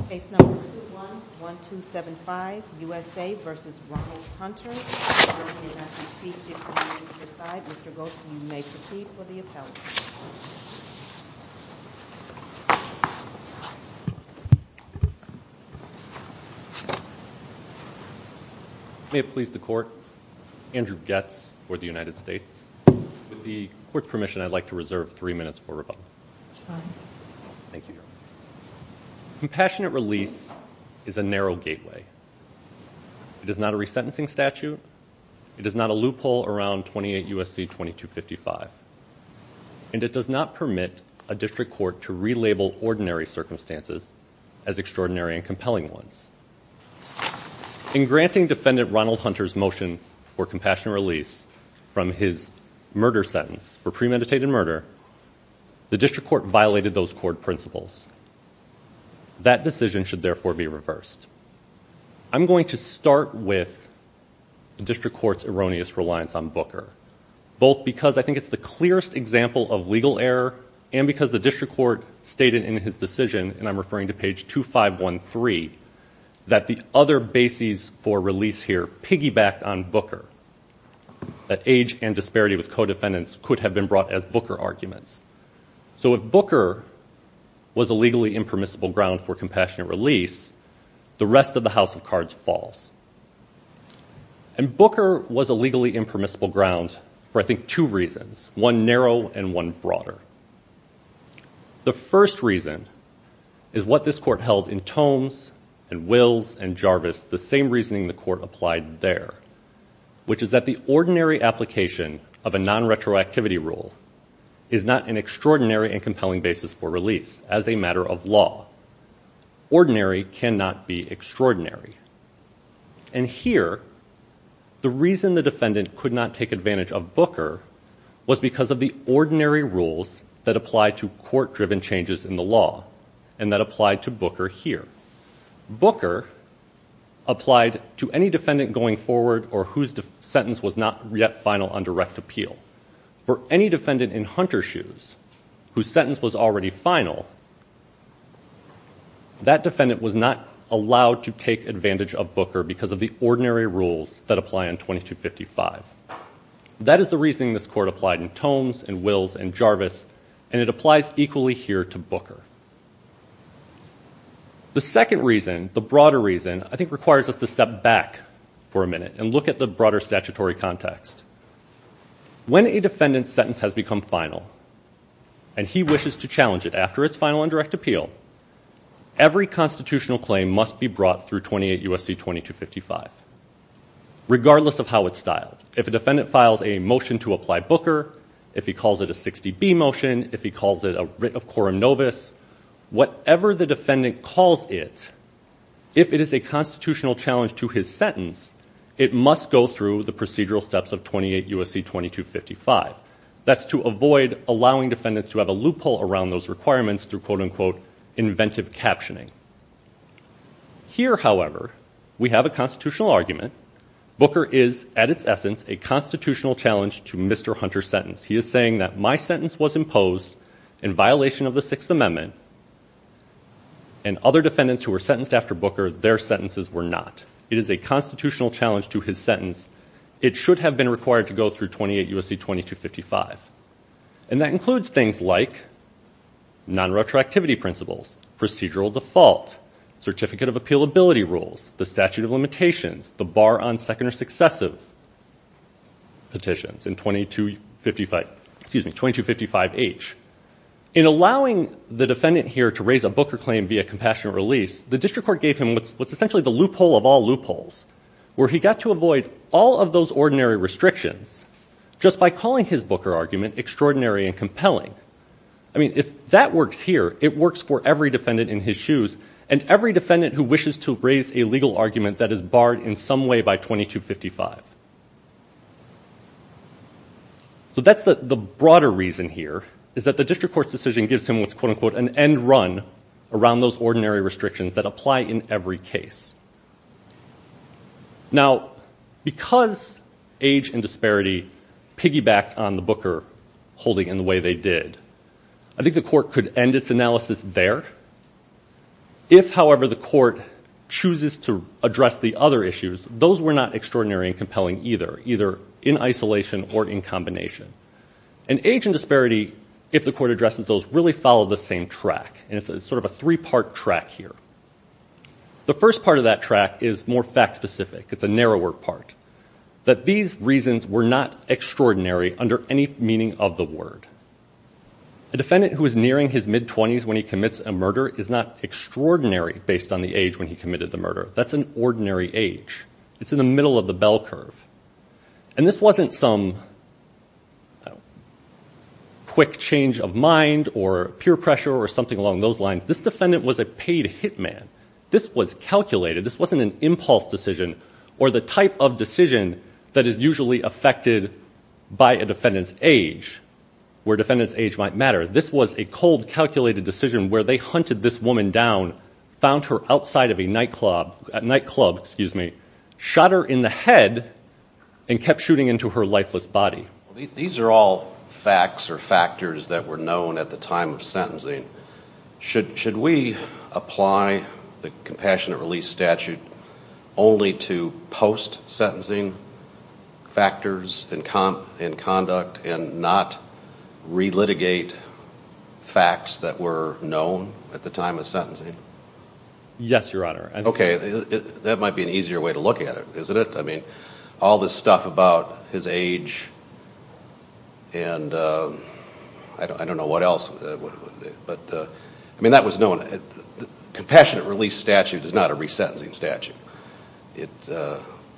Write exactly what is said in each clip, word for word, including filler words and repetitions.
Case number two one one two seven five, U S A versus Ronald Hunter. Attorney may not exceed fifteen minutes per side. Mister Goetz, you may proceed for the appellant. May it please the Court, Andrew Goetz for the United States. With the Court's permission, I'd like to reserve three minutes for rebuttal. That's fine. Thank you, Your Honor. Compassionate release is a narrow gateway. It is not a resentencing statute. It is not a loophole around twenty-eight U S C twenty-two fifty-five. And it does not permit a district court to relabel ordinary circumstances as extraordinary and compelling ones. In granting defendant Ronald Hunter's motion for compassionate release from his murder sentence for premeditated murder, the district court violated those court principles. That decision should therefore be reversed. I'm going to start with the district court's erroneous reliance on Booker, both because I think it's the clearest example of legal error and because the district court stated in his decision, and I'm referring to page two five one three, that the other bases for release here piggybacked on Booker, that age and disparity with co-defendants could have been brought as Booker arguments. So if Booker was a legally impermissible ground for compassionate release, the rest of the house of cards falls. And Booker was a legally impermissible ground for, I think, two reasons, one narrow and one broader. The first reason is what this court held in Tomes and Wills and Jarvis, the same reasoning the court applied there, which is that the ordinary application of a non-retroactivity rule is not an extraordinary and compelling basis for release as a matter of law. Ordinary cannot be extraordinary. And here, the reason the defendant could not take advantage of Booker was because of the ordinary rules that apply to court-driven changes in the law and that applied to Booker here. Booker applied to any defendant going forward or whose de- sentence was not yet final on direct appeal. For any defendant in Hunter's shoes whose sentence was already final, that defendant was not allowed to take advantage of Booker because of the ordinary rules that apply on twenty-two fifty-five. That is the reasoning this court applied in Tomes and Wills and Jarvis, and it applies equally here to Booker. The second reason, the broader reason, I think requires us to step back for a minute and look at the broader statutory context. When a defendant's sentence has become final and he wishes to challenge it after its final on direct appeal, every constitutional claim must be brought through twenty-eight U S C twenty-two fifty-five, regardless of how it's styled. If a defendant files a motion to apply Booker, if he calls it a sixty B motion, if he calls it a writ of coram nobis, whatever the defendant calls it, if it is a constitutional challenge to his sentence, it must go through the procedural steps of twenty-eight U S C twenty-two fifty-five. That's to avoid allowing defendants to have a loophole around those requirements through quote-unquote inventive captioning. Here, however, we have a constitutional argument. Booker is, at its essence, a constitutional challenge to Mister Hunter's sentence. He is saying that my sentence was imposed in violation of the Sixth Amendment, and other defendants who were sentenced after Booker, their sentences were not. It is a constitutional challenge to his sentence. It should have been required to go through twenty-eight U S C twenty-two fifty-five. And that includes things like non-retroactivity principles, procedural default, certificate of appealability rules, the statute of limitations, the bar on second or successive petitions in twenty-two fifty-five, excuse me, twenty-two fifty-five H. In allowing the defendant here to raise a Booker claim via compassionate release, the district court gave him what's, what's essentially the loophole of all loopholes, where he got to avoid all of those ordinary restrictions just by calling his Booker argument extraordinary and compelling. I mean, if that works here, it works for every defendant in his shoes, and every defendant who wishes to raise a legal argument that is barred in some way by twenty-two fifty-five. So that's the, the broader reason here, is that the district court's decision gives him what's quote-unquote an end run around those ordinary restrictions that apply in every case. Now, because age and disparity piggybacked on the Booker holding in the way they did, I think the court could end its analysis there If, however, the court chooses to address the other issues, those were not extraordinary and compelling either, either in isolation or in combination. And age and disparity, if the court addresses those, really follow the same track. And it's, a, it's sort of a three-part track here. The first part of that track is more fact-specific. It's a narrower part. That these reasons were not extraordinary under any meaning of the word. A defendant who is nearing his mid-twenties when he commits a murder is not extraordinary based on the age when he committed the murder. That's an ordinary age. It's in the middle of the bell curve. And this wasn't some I don't know, quick change of mind or peer pressure or something along those lines. This defendant was a paid hitman. This was calculated. This wasn't an impulse decision or the type of decision that is usually affected by a defendant's age, where defendant's age might matter. This was a cold, calculated decision where they hunted this woman down, found her outside of a nightclub, a nightclub, excuse me, shot her in the head, and kept shooting into her lifeless body. Well, these are all facts or factors that were known at the time of sentencing. Should should we apply the compassionate release statute only to post-sentencing factors and con- and conduct and not relitigate facts that were known at the time of sentencing? Yes, Your Honor. Okay, it, it, that might be an easier way to look at it, isn't it? I mean, all this stuff about his age and uh, I, don't, I don't know what else, uh, but uh, I mean, that was known. The compassionate release statute is not a resentencing statute. It, uh,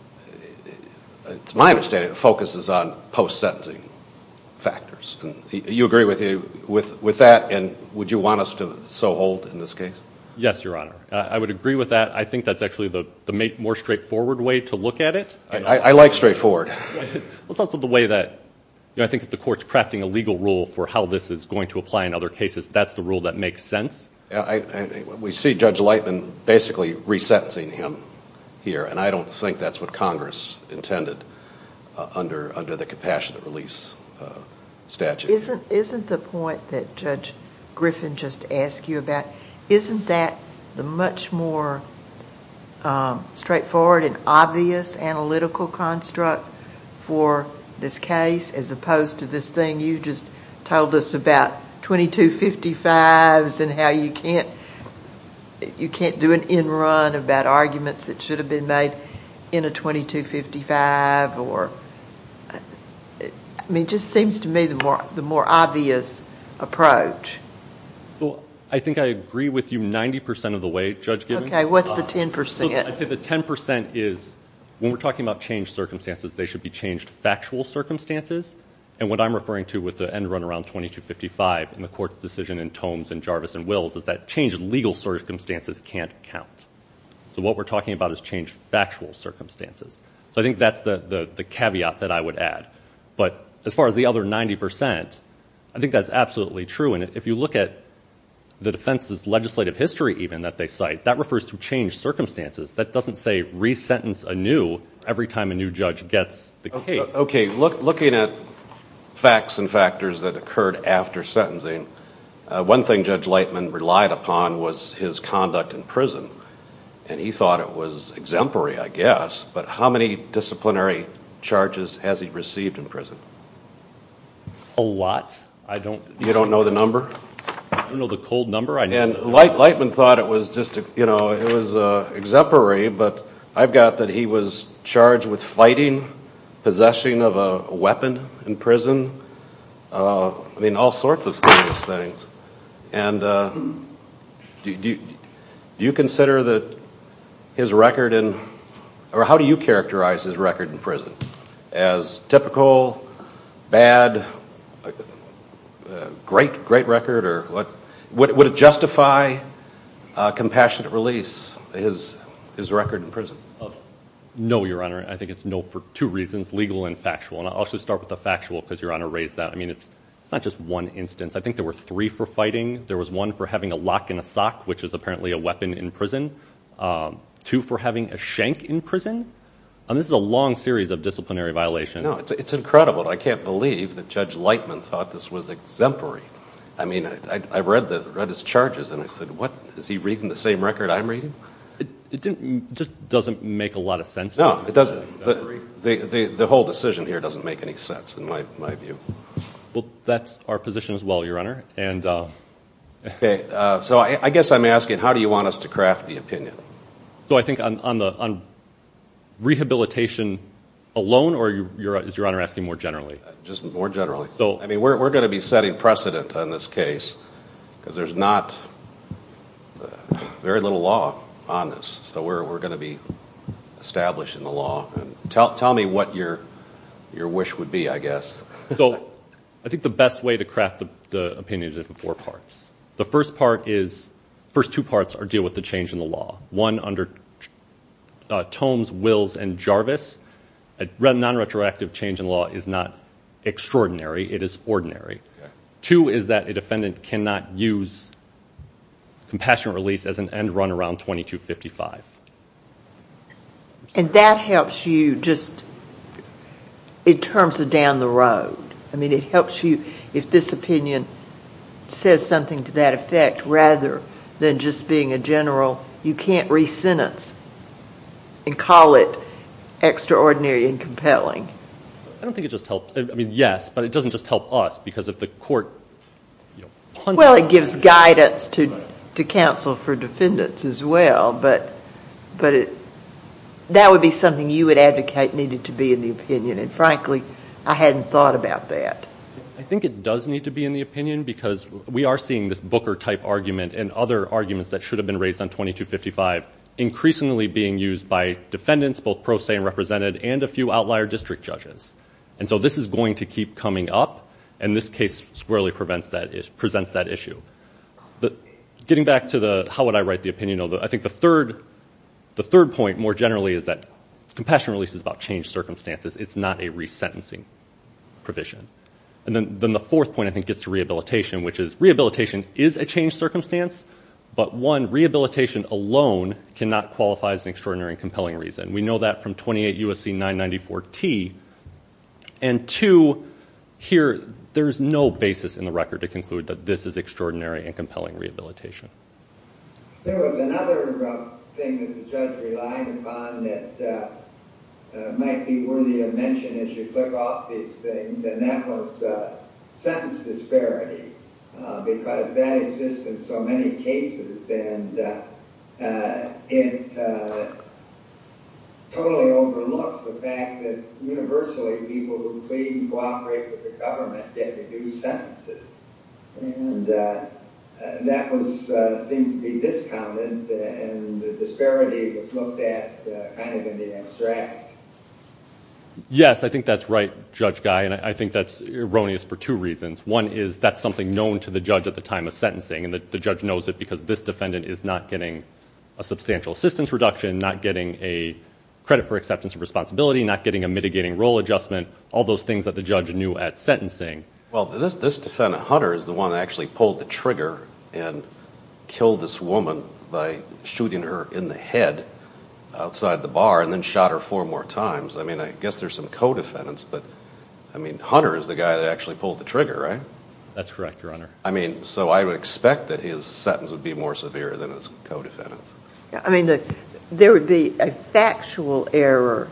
it, it's my understanding it focuses on post-sentencing factors. And you agree with you with with that, and would you want us to so hold in this case? Yes, Your Honor. Uh, I would agree with that. I think that's actually the, the more straightforward way to look at it. I, I, I like straightforward. It's also the way that, you know, I think if the court's crafting a legal rule for how this is going to apply in other cases, that's the rule that makes sense. I, I, we see Judge Lightman basically resentencing him here, and I don't think that's what Congress intended uh, under under the compassionate release uh, statute. Isn't isn't the point that Judge Griffin just asked you about? Isn't that the much more um, straightforward and obvious analytical construct for this case, as opposed to this thing you just told us about twenty-two fifty-fives and how you can't you can't do an in run about arguments that should have been made in a twenty-two fifty-five? Or I mean, it just seems to me the more the more obvious approach. Well, I think I agree with you ninety percent of the way, Judge Gibbons. Okay, what's the ten percent? Uh, so I'd say the ten percent is, when we're talking about changed circumstances, they should be changed factual circumstances. And what I'm referring to with the end run around twenty-two fifty-five in the court's decision in Tomes and Jarvis and Wills is that changed legal circumstances can't count. So what we're talking about is changed factual circumstances. So I think that's the, the, the caveat that I would add. But as far as the other ninety percent, I think that's absolutely true. And if you look at the defense's legislative history even that they cite, that refers to changed circumstances. That doesn't say resentence anew every time a new judge gets the case. Okay, look, looking at facts and factors that occurred after sentencing, uh, one thing Judge Lightman relied upon was his conduct in prison. And he thought it was exemplary, I guess. But how many disciplinary charges has he received in prison? A lot. I don't. You don't know the number? I don't know the cold number. I know. And Light, Lightman thought it was just, a, you know, it was uh, exemplary, but I've got that he was charged with fighting, possession of a weapon in prison. Uh, I mean, all sorts of serious things. And uh, do, do, do you consider that his record in, or how do you characterize his record in prison? As typical, bad, uh, great, great record, or what? Would, would it justify uh, compassionate release, his his record in prison? No, Your Honor. I think it's no for two reasons, legal and factual. And I'll just start with the factual because Your Honor raised that. I mean, it's it's not just one instance. I think there were three for fighting. There was one for having a lock in a sock, which is apparently a weapon in prison. Um, two for having a shank in prison. Um, this is a long series of disciplinary violations. No, it's it's incredible. I can't believe that Judge Lightman thought this was exemplary. I mean, I, I read the read his charges, and I said, what, is he reading the same record I'm reading? It, it didn't, just doesn't make a lot of sense. No, it doesn't. The, the, the, the whole decision here doesn't make any sense in my, my view. Well, that's our position as well, Your Honor. And uh, okay, uh, so I, I guess I'm asking, how do you want us to craft the opinion? So I think on, on the on rehabilitation alone, or you, you're, is Your Honor asking more generally? Uh, just more generally. So, I mean, we're we're going to be setting precedent on this case because there's not uh, very little law on this. So we're we're going to be establishing the law. And tell tell me what your your wish would be, I guess. So I think the best way to craft the, the opinion is in four parts. The first part is, first two parts are deal with the change in the law. One under uh, Tomes, Wills, and Jarvis. A non-retroactive change in law is not extraordinary, it is ordinary. Okay. Two is that a defendant cannot use compassionate release as an end run around twenty-two fifty-five. And that helps you just in terms of down the road. I mean, it helps you if this opinion says something to that effect rather than just being a general, you can't re-sentence and call it extraordinary and compelling. I don't think it just helps. I mean, yes, but it doesn't just help us because if the court, you know, punts well, it gives guidance to to counsel for defendants as well. But but it that would be something you would advocate needed to be in the opinion. And frankly, I hadn't thought about that. I think it does need to be in the opinion because we are seeing this Booker-type argument and other arguments that should have been raised on twenty-two fifty-five increasingly being used by defendants, both pro se and represented, and a few outlier district judges. And so this is going to keep coming up, and this case squarely prevents that is, presents that issue. The, getting back to the how would I write the opinion, though, I think the third, the third point more generally is that compassionate release is about changed circumstances. It's not a resentencing provision. And then, then the fourth point, I think, gets to rehabilitation, which is rehabilitation is a changed circumstance, but one, rehabilitation alone cannot qualify as an extraordinary and compelling reason. We know that from twenty-eight U S C nine ninety-four T. And two, here, there's no basis in the record to conclude that this is extraordinary and compelling rehabilitation. There was another uh, thing that the judge relied upon that uh, uh, might be worthy of mention as you click off these things, and that was uh, sentence disparity. Uh, because that exists in so many cases, and uh, uh, it uh, totally overlooks the fact that universally people who plead and cooperate with the government get reduced sentences. And uh, uh, that was uh, seemed to be discounted, uh, and the disparity was looked at uh, kind of in the abstract. Yes, I think that's right, Judge Guy, and I think that's erroneous for two reasons. One is that's something known to the judge at the time of sentencing, and the, the judge knows it because this defendant is not getting a substantial assistance reduction, not getting a credit for acceptance of responsibility, not getting a mitigating role adjustment, all those things that the judge knew at sentencing. Well, this, this defendant, Hunter, is the one that actually pulled the trigger and killed this woman by shooting her in the head outside the bar and then shot her four more times. I mean, I guess there's some co-defendants, but, I mean, Hunter is the guy that actually pulled the trigger, right? That's correct, Your Honor. I mean, so I would expect that his sentence would be more severe than his co-defendants. I mean, the, there would be a factual error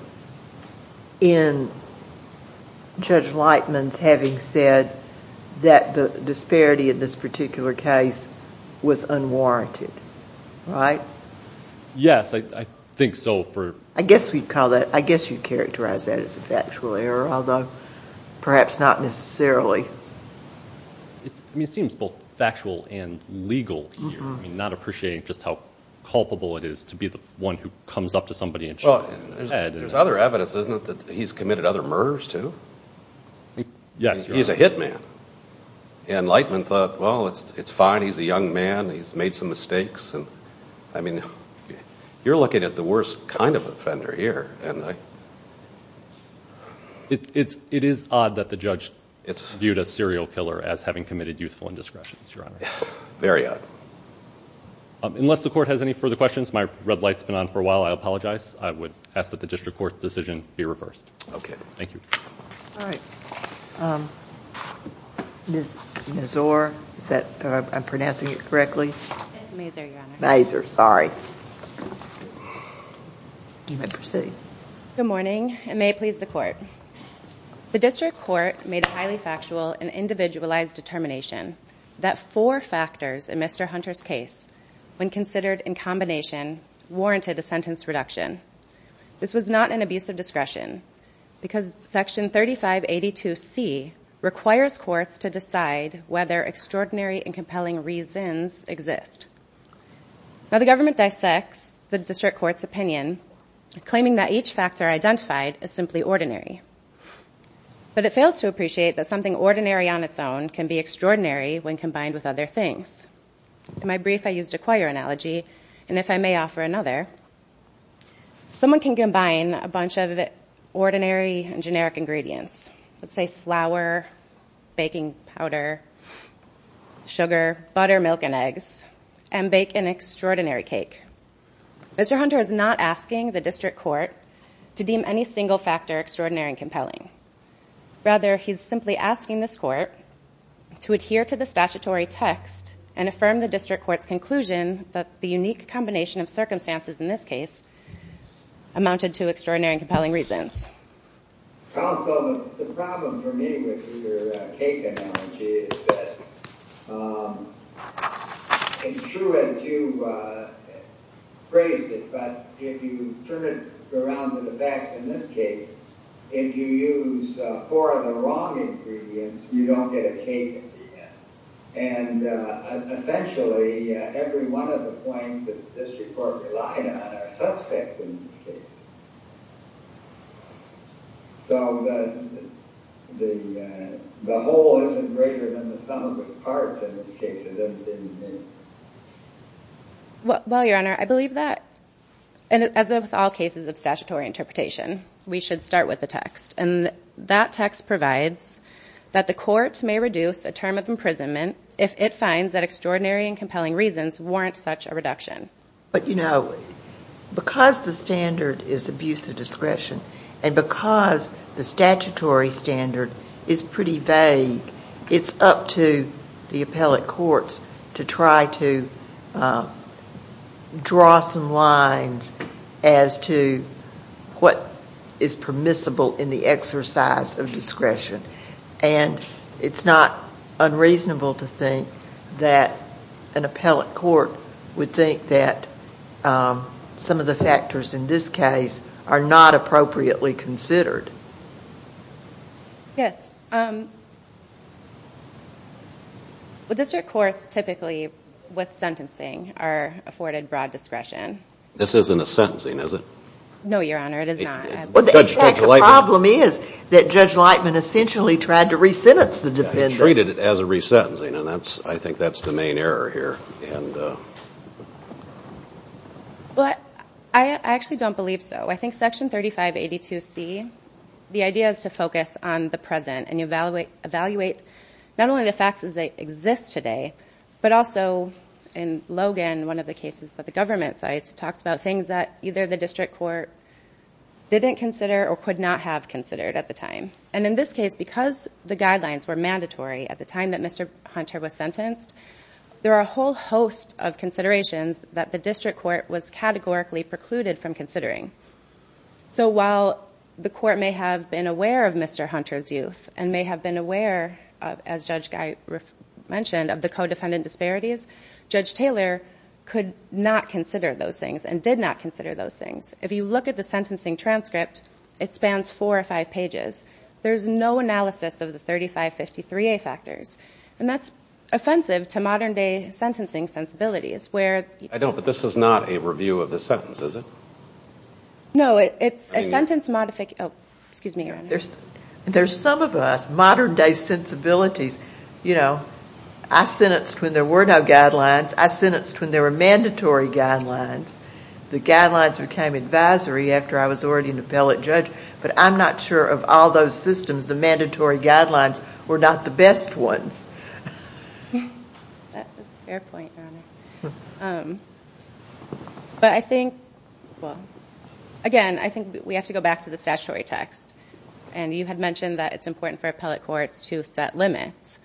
in Judge Lightman's having said that the disparity in this particular case was unwarranted, right? Yes, I, I think so. For I guess we'd call that, I guess you'd characterize that as a factual error, although perhaps not necessarily. It's, I mean, it seems both factual and legal here. Mm-hmm. I mean, not appreciating just how culpable it is to be the one who comes up to somebody and shoots well, them in the there's, head. There's and, other evidence, isn't it, that he's committed other murders, too? Yes, He's a hitman. And Lightman thought, well, it's it's fine. He's a young man. He's made some mistakes. And, I mean, you're looking at the worst kind of offender here. And I... It, it's, it is odd that the judge it's viewed a serial killer as having committed youthful indiscretions, Your Honor. Very odd. Um, unless the court has any further questions, my red light's been on for a while. I apologize. I would ask that the district court decision be reversed. Okay. Thank you. All right. Um, Miz Mazur. Is that, uh, I'm pronouncing it correctly? It's Mazur, Your Honor. Mazur, sorry. You may proceed. Good morning, and may it please the Court. The District Court made a highly factual and individualized determination that four factors in Mister Hunter's case, when considered in combination, warranted a sentence reduction. This was not an abuse of discretion because Section thirty-five eighty-two C requires courts to decide whether extraordinary and compelling reasons exist. Now, the government dissects the District Court's opinion, claiming that each factor identified is simply ordinary. But it fails to appreciate that something ordinary on its own can be extraordinary when combined with other things. In my brief, I used a choir analogy, and if I may offer another, someone can combine a bunch of ordinary and generic ingredients. Let's say flour, baking powder, sugar, butter, milk, and eggs, and bake an extraordinary cake. Mister Hunter is not asking the District Court to deem any single factor extraordinary and compelling. Rather, he's simply asking this Court to adhere to the statutory text and affirm the District Court's conclusion that the unique combination of circumstances in this case amounted to extraordinary and compelling reasons. Counsel, the, the problem for me with your uh, cake analogy is that um, it's true as you uh, phrased it, but if you turn it around to the facts in this case, if you use uh, four of the wrong ingredients, you don't get a cake at the end. And uh, essentially, uh, every one of the points that the District Court relied on are suspect in this case. So the the uh, the whole isn't greater than the sum of its parts in this case. It doesn't seem to me. Well, well, Your Honor, I believe that, and as with all cases of statutory interpretation, we should start with the text. And that text provides that the court may reduce a term of imprisonment if it finds that extraordinary and compelling reasons warrant such a reduction. But, you know, because the standard is abuse of discretion and because the statutory standard is pretty vague, it's up to the appellate courts to try to uh, draw some lines as to what is permissible in the exercise of discretion. And it's not unreasonable to think that an appellate court would think that um, some of the factors in this case are not appropriately considered. Yes. Um, well, district courts typically, with sentencing, are afforded broad discretion. This isn't a sentencing, is it? No, Your Honor, it is not. Well, the, Judge, in fact, Judge the problem is that Judge Lightman essentially tried to re-sentence the defendant. He treated it as a resentencing, and that's I think that's the main error here. And uh, well, I, I actually don't believe so. I think Section thirty-five eighty-two C, the idea is to focus on the present and evaluate evaluate not only the facts as they exist today, but also in Logan, one of the cases that the government cites, it talks about things that either the district court didn't consider or could not have considered at the time. And in this case, because the guidelines were mandatory at the time that Mister Hunter was sentenced, there are a whole host of considerations that the district court was categorically precluded from considering. So while the court may have been aware of Mister Hunter's youth and may have been aware of, as Judge Guy mentioned, of the co-defendant disparities, Judge Taylor could not consider those things and did not consider those things. If you look at the sentencing transcript, it spans four or five pages. There's no analysis of the thirty-five fifty-three A factors. And that's offensive to modern-day sentencing sensibilities, where... I don't, but this is not a review of the sentence, is it? No, it, it's I mean, a sentence modification... Oh, excuse me, Your Honor. There's, there's some of us, modern-day sensibilities, you know, I sentenced when there were no guidelines. I sentenced when there were mandatory guidelines. The guidelines became advisory after I was already an appellate judge. But I'm not sure of all those systems, the mandatory guidelines were not the best ones. That's a fair point, Your Honor. Um, but I think, well, again, I think we have to go back to the statutory text. And you had mentioned that it's important for appellate courts to set limits.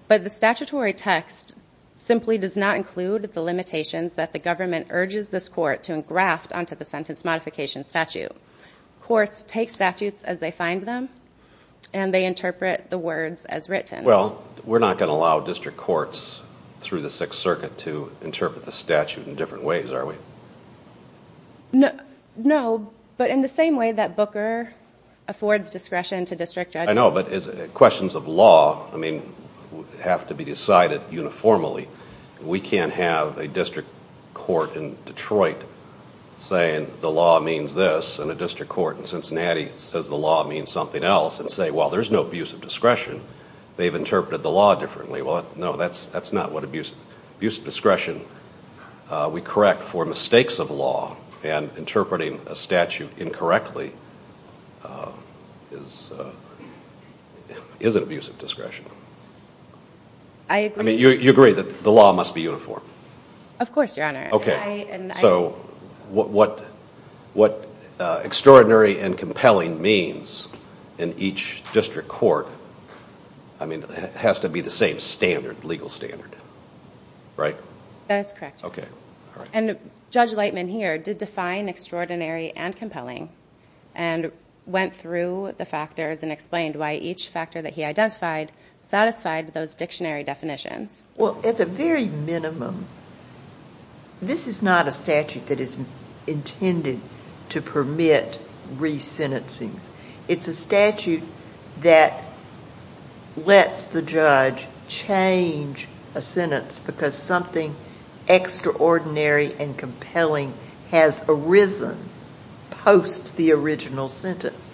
But the statutory text simply does not include the limitations that the government urges this court to engraft onto the sentence modification statute. Courts take statutes as they find them, and they interpret the words as written. Well, we're not going to allow district courts through the Sixth Circuit to interpret the statute in different ways, are we? No, no, but in the same way that Booker affords discretion to district judges. I know, but as questions of law, I mean, have to be decided uniformly. We can't have a district court in Detroit saying the law means this, and a district court in Cincinnati says the law means something else, and say, well, there's no abuse of discretion. They've interpreted the law differently. Well, no, that's that's not what abuse, abuse of discretion uh, we correct for mistakes of law, and interpreting a statute incorrectly uh, is uh, is an abuse of discretion. I agree. I mean, you, you agree that the law must be uniform? Of course, Your Honor. Okay. And I, and so what what, what uh, extraordinary and compelling means in each district court, I mean, it has to be the same standard, legal standard, right? That is correct. Okay. All right. And Judge Lightman here did define extraordinary and compelling and went through the factors and explained why each factor that he identified satisfied those dictionary definitions. Well, at the very minimum, this is not a statute that is intended to permit resentencings. It's a statute that lets the judge change a sentence because something extraordinary and compelling has arisen post the original sentence.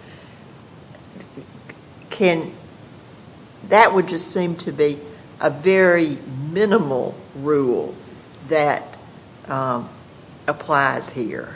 Can that would just seem to be a very minimal rule that um, applies here.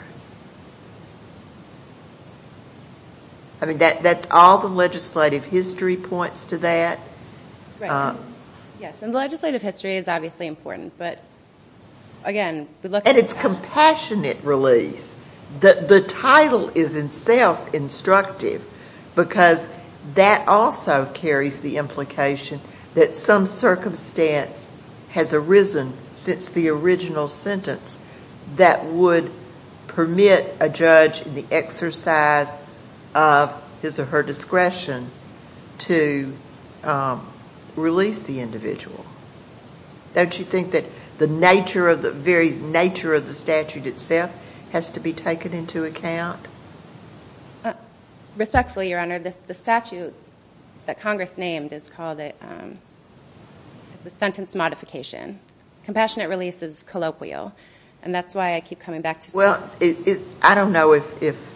I mean, that that's all the legislative history points to that. Right. Uh, yes, and the legislative history is obviously important, but again, we look and at it's compassionate release. The the title is itself instructive because that also carries the implication that some circumstance has arisen since the original sentence that would permit a judge in the exercise of his or her discretion to um, release the individual. Don't you think that the nature of the very nature of the statute itself has to be taken into account? Uh, respectfully, Your Honor, this, the statute that Congress named is called a, um, it's a sentence modification. Compassionate release is colloquial, and that's why I keep coming back to. Well, it, it, I don't know if, if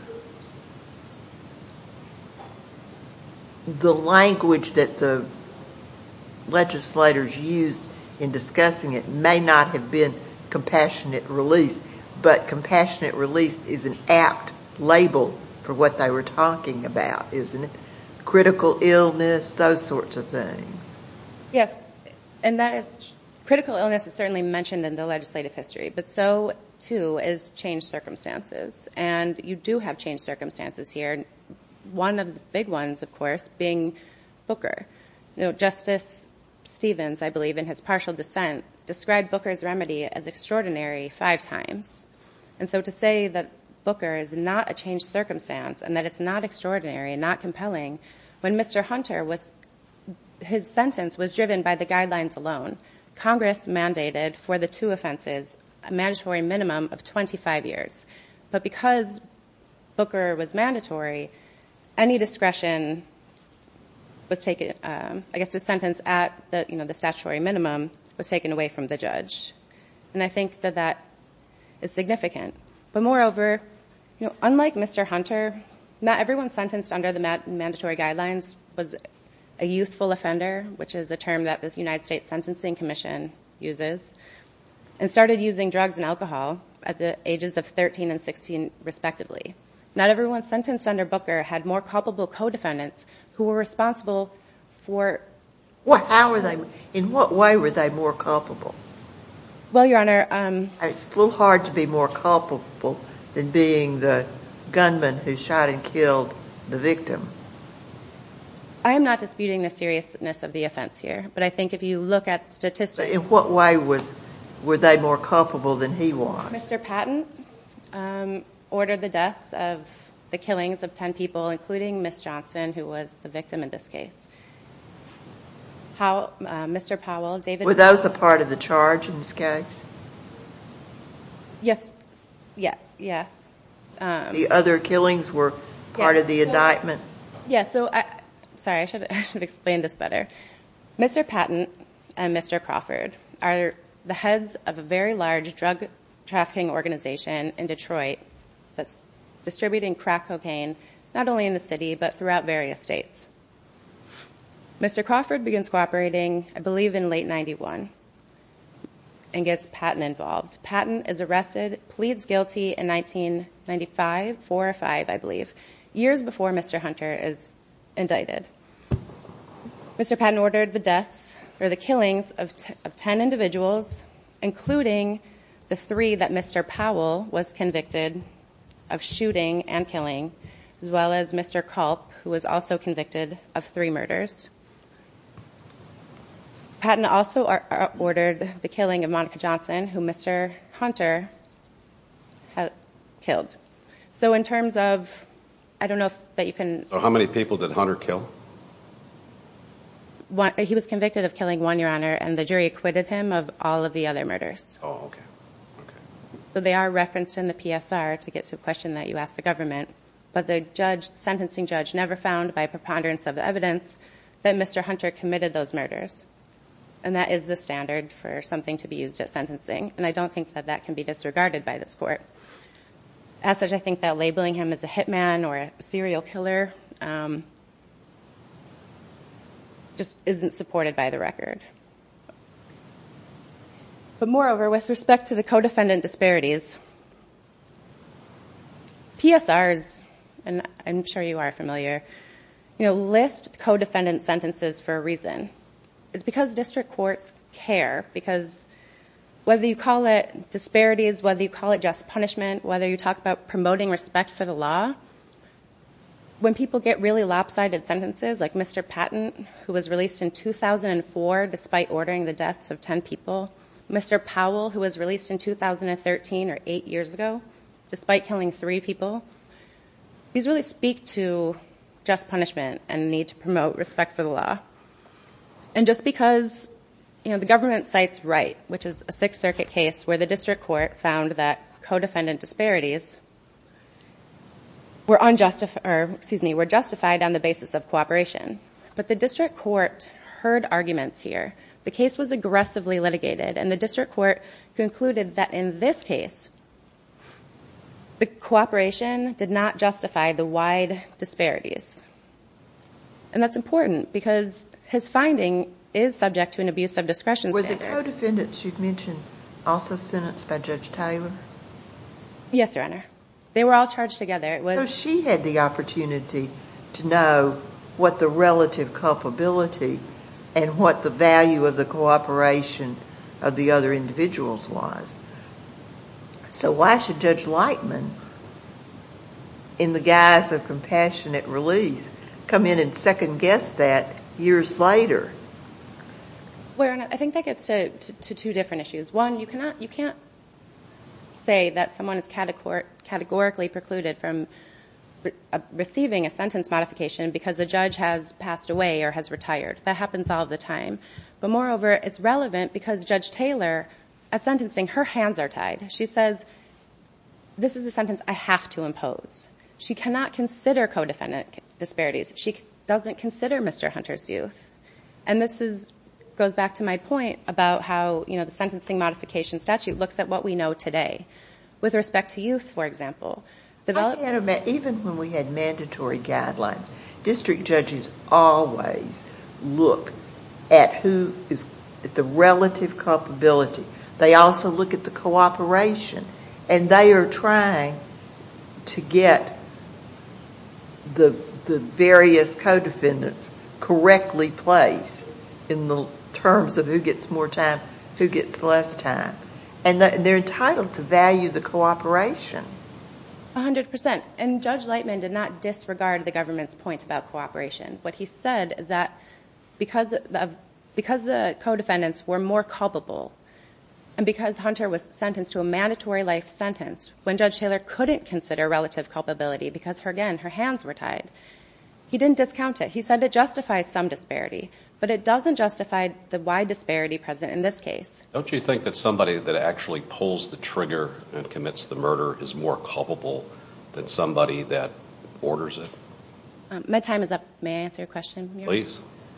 the language that the legislators used in discussing it may not have been compassionate release, but compassionate release is an apt label for what they were talking about, isn't it? Critical illness, those sorts of things. Yes, and that is critical illness is certainly mentioned in the legislative history, but so too is changed circumstances, and you do have changed circumstances here. One of the big ones, of course, being Booker. You know, Justice Stevens, I believe, in his partial dissent, described Booker's remedy as extraordinary five times. And so to say that Booker is not a changed circumstance and that it's not extraordinary and not compelling, when Mister Hunter was, his sentence was driven by the guidelines alone. Congress mandated for the two offenses a mandatory minimum of twenty-five years. But because Booker was mandatory, any discretion was taken, um, I guess the sentence at the, you know, the statutory minimum was taken away from the judge. And I think that that is significant. But moreover, you know, unlike Mister Hunter, not everyone sentenced under the ma- mandatory guidelines was a youthful offender, which is a term that the United States Sentencing Commission uses, and started using drugs and alcohol at the ages of thirteen and sixteen, respectively. Not everyone sentenced under Booker had more culpable co-defendants who were responsible for... Well, how were they, in what way were they more culpable? Well, Your Honor... Um, it's a little hard to be more culpable than being the gunman who shot and killed the victim. I am not disputing the seriousness of the offense here, but I think if you look at statistics... In what way was were they more culpable than he was? Mister Patton um, ordered the deaths of the killings of ten people, including Miss Johnson, who was the victim in this case. How uh, Mister Powell, David... Were those a part of the charge in this case? Yes. Yeah. Yes. Um, the other killings were part yes, of the so, indictment? Yeah, so... I, sorry, I should, I should have explained this better. Mister Patton and Mister Crawford are the heads of a very large drug trafficking organization in Detroit that's distributing crack cocaine not only in the city but throughout various states. Mister Crawford begins cooperating, I believe, in late ninety-one and gets Patton involved. Patton is arrested, pleads guilty in nineteen ninety-five, four or five, I believe, years before Mister Hunter is indicted. Mister Patton ordered the deaths or the killings of, t- of ten individuals, including the three that Mister Powell was convicted of shooting and killing, as well as Mister Culp, who was also convicted of three murders. Patton also ar- ar- ordered the killing of Monica Johnson, who Mister Hunter had killed. So in terms of, I don't know if that you can... So how many people did Hunter kill? One, he was convicted of killing one, Your Honor, and the jury acquitted him of all of the other murders. Oh, okay. Okay. So they are referenced in the P S R to get to a question that you asked the government. But the judge, sentencing judge, never found by preponderance of the evidence that Mister Hunter committed those murders. And that is the standard for something to be used at sentencing. And I don't think that that can be disregarded by this court. As such, I think that labeling him as a hitman or a serial killer um, just isn't supported by the record. But moreover, with respect to the co-defendant disparities, P S Rs, and I'm sure you are familiar, you know, list co-defendant sentences for a reason. It's because district courts care, because whether you call it disparities, whether you call it just punishment, whether you talk about promoting respect for the law, when people get really lopsided sentences, like Mister Patton, who was released in two thousand four despite ordering the deaths of ten people, Mister Powell, who was released in two thousand thirteen or eight years ago, despite killing three people, these really speak to just punishment and the need to promote respect for the law. And just because, you know, the government cites Wright, which is a Sixth Circuit case where the district court found that co-defendant disparities were unjustified, or excuse me, were justified on the basis of cooperation. But the district court heard arguments here. The case was aggressively litigated, and the district court concluded that in this case, the cooperation did not justify the wide disparities. And that's important because his finding is subject to an abuse of discretion Were standard. the co-defendants you'd mentioned also sentenced by Judge Taylor? Yes, Your Honor. They were all charged together. It was So she had the opportunity to know what the relative culpability and what the value of the cooperation of the other individuals was. So why should Judge Lightman, in the guise of compassionate release, come in and second-guess that years later? Well, Your Honor, I think that gets to, to, to two different issues. One, you cannot, you can't say that someone is categor- categorically precluded from re- uh, receiving a sentence modification because the judge has passed away or has retired. That happens all the time. But moreover, it's relevant because Judge Taylor, at sentencing, her hands are tied. She says, this is the sentence I have to impose. She cannot consider co-defendant disparities. She doesn't consider Mister Hunter's youth. And this is goes back to my point about how, you know, the sentencing modification statute looks at what we know today. With respect to youth, for example, develop- I can't imagine, even when we had mandatory guidelines, district judges always look at who is at the relative culpability. They also look at the cooperation, and they are trying to get the the various co-defendants correctly placed in the terms of who gets more time, who gets less time. And they're entitled to value the cooperation. A hundred percent. And Judge Lightman did not disregard the government's point about cooperation. What he said is that because of, because the co-defendants were more culpable, and because Hunter was sentenced to a mandatory life sentence, when Judge Taylor couldn't consider relative culpability because, her, again, her hands were tied, he didn't discount it. He said it justifies some disparity, but it doesn't justify the wide disparity present in this case. Don't you think that somebody that actually pulls the trigger and commits the murder is more culpable than somebody that orders it? Um, my time is up. May I answer your question? Mira? Please.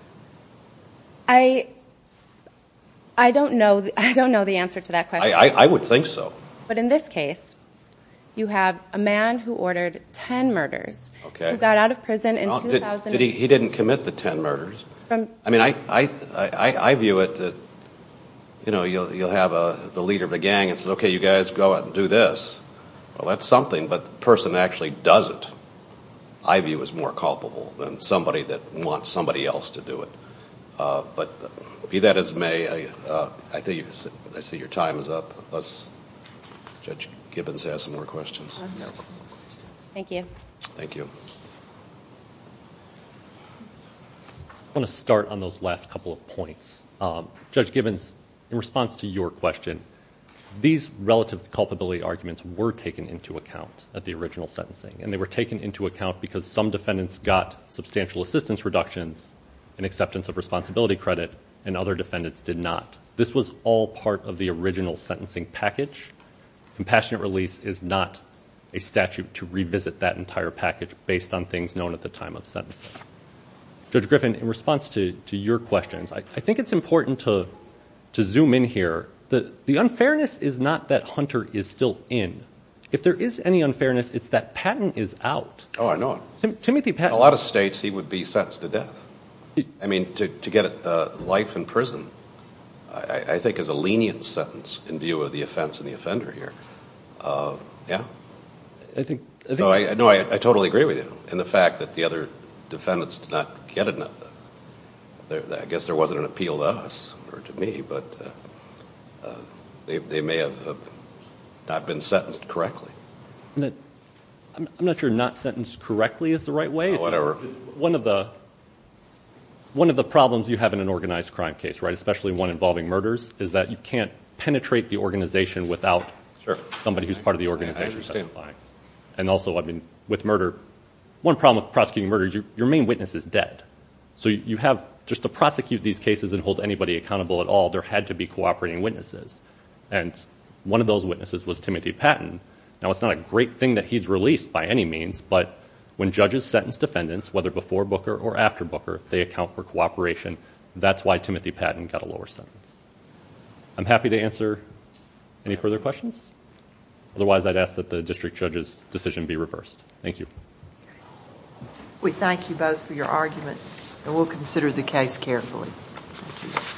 I I don't know. The, I don't know the answer to that question. I, I, I would think so. But in this case, you have a man who ordered ten murders, Okay. who got out of prison in Well, two did, thousand. did he, he didn't commit the ten murders. From, I mean, I, I, I, I view it that, you know, you'll, you'll have a, the leader of the gang and says, okay, you guys go out and do this. Well, that's something, but the person that actually does it, I view as more culpable than somebody that wants somebody else to do it. Uh, but be that as may, I, uh, I think you, I see your time is up. Unless Judge Gibbons has some more questions. Thank you. Thank you. I want to start on those last couple of points. Um, Judge Gibbons, in response to your question, these relative culpability arguments were taken into account at the original sentencing, and they were taken into account because some defendants got substantial assistance reductions and acceptance of responsibility credit, and other defendants did not. This was all part of the original sentencing package. Compassionate release is not a statute to revisit that entire package based on things known at the time of sentencing. Judge Griffin, in response to, to your questions, I, I think it's important to, to zoom in here. The, the unfairness is not that Hunter is still in. If there is any unfairness, it's that Patton is out. Oh, I know it. Tim, Timothy Patton. In a lot of states, he would be sentenced to death. I mean, to, to get uh, life in prison, I, I think is a lenient sentence in view of the offense and the offender here. Uh, yeah. I think. I think no, I, no I, I totally agree with you. And the fact that the other defendants did not get it, there, I guess there wasn't an appeal to us or to me, but uh, uh, they, they may have uh, not been sentenced correctly. I'm not sure not sentenced correctly is the right way. Oh, whatever. Just, one of the one of the problems you have in an organized crime case, right, especially one involving murders, is that you can't penetrate the organization without sure. somebody who's part of the organization I testifying. And also, I mean, with murder, one problem with prosecuting murder is your, your main witness is dead. So you, you have, just to prosecute these cases and hold anybody accountable at all, there had to be cooperating witnesses. And one of those witnesses was Timothy Patton. Now, it's not a great thing that he's released by any means, but when judges sentence defendants, whether before Booker or after Booker, they account for cooperation. That's why Timothy Patton got a lower sentence. I'm happy to answer any further questions. Otherwise, I'd ask that the district judge's decision be reversed. Thank you. We thank you both for your argument, and we'll consider the case carefully. Thank you.